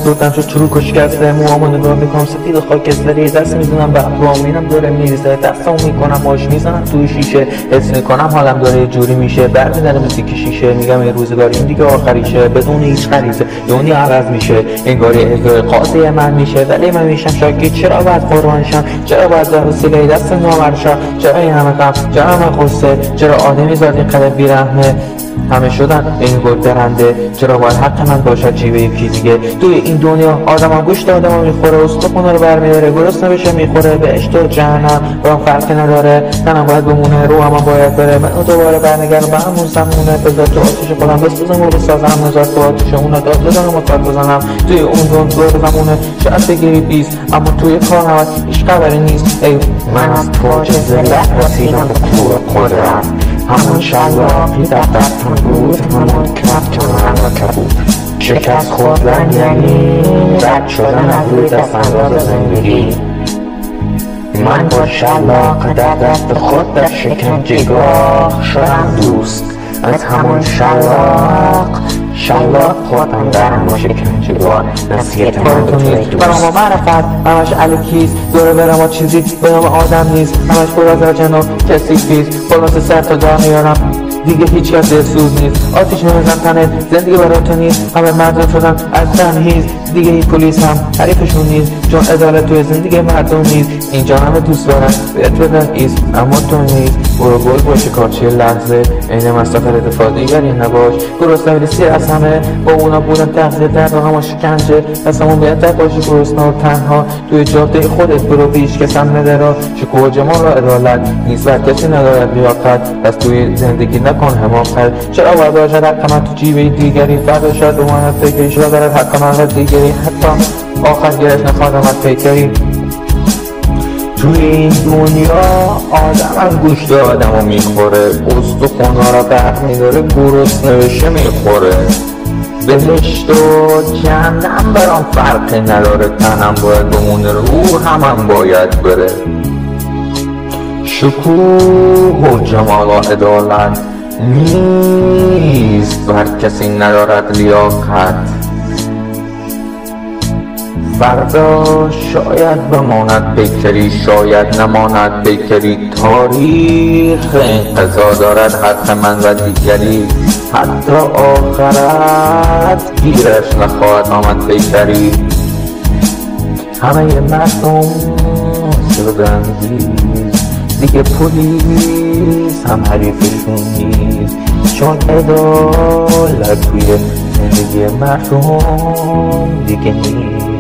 افسردم شد چروک و شکسته، موهامو نگاه میکنم سفید و خاکستری، دست میزنم به ابروامینم داره میریزه، دستامو میکنم ماش میزنم توی شیشه، حس میکنم حالم داره یه جوری میشه، برمی‌داره موزیک شیشه، میگم این روزگاری این دیگه آخریشه، بدون هیچ غریزه دنیا عوض میشه، انگار یه قاضی من میشه، ولی من میشم شاکی. چرا باید قربان شم؟ چرا باید در وسیله دست نامرشم؟ چرا این همه غم؟ چرا همه غصه؟ چرا آدمی زاد این قدر بیرحمه؟ همه شدن این گل درنده، چرا باید حق من باشد جیب یکی دیگه؟ توی این دنیا آدم گوشت آدم میخوره، استخونه رو برمیداره، گرسنه بشه میخوره، بهشت و جهنم برام فرقی نداره، تنم باید بمونه، رو هم باید بره، من دوباره برنگردم به همون زمونه، بذار تو آتیش خودم بسوزم و بسازم، نذار تو آتیش اونو داد بزنم و تاد بزنم، توی اون دور زمونه شاید بگیری بیست، اما توی کار نمید هیچ خبری نیست. ای من از پاچه زلت رسیدم به پور قدرت، همون شلاقی در دستم بود، همون کفت من کبود، شکست خوردن یعنی رد شدن از روی دست انداز زندگی. من با شلاق در دست خود در شکنجهگاه شدم دوست، از همون شلاق خودم در همون شکنجهگاه نصیحت من تو نیست. برام معرفت همش الکیست، دوره برم و چیزی به نام آدم نیست، همش پر از جنو کسی فیست، خلاص سر تا در میارم دیگه هیچ کس دلسوز نیست، آتیش نمیزن تنت، زندگی برای تو نیست، همه مردم شدن از تنهیز، دیگه هیچ پلیس هم حریفشون نیست، چون عدالت توی زندگی مردم نیست، اینجا همه دوست دارن باید بدن ایست، اما تو نیست. برو گل باشی کارچی لحظه، این مصطفی اتفاق دیگری نباش، گرسنه بریسی از همه، با اونا بودن تغذیه در و همه شکنجه، دستمون بهتر باشی گرسنه و تنها، توی جاده خودت برو بیش کس هم ندارا، شکوه و جمال و عدالت نیست و کسی ندارد لیاقت، پس توی زندگی نکن حماقت. چرا باید باشد حق من تو جیب دیگری، فردا شاید اومد فکری شده دارد حق من و دیگری، حتی آخر گرش نخواهدم از فکری. توی این دنیا آدم از گوشت آدمو میخوره، استخونا را برق میداره، گرسنه بشه میخوره، بهشت و جهنم برام فرقی نداره، تنم باید بمونه، روح هم باید بره. شکوه و جمال و عدالت نیست بر کسی ندارد لیاقت، فردا شاید بماند پیکری، شاید نماند پیکری، تاریخ انقضا دارد حق من و دیگری، حتی آخرت گیرش نخواهد آمد پیکری. همه مردم شدن دیگه پلیس هم حریفشون نیست، چون عدالت توی زندگی مردم دیگه نیست.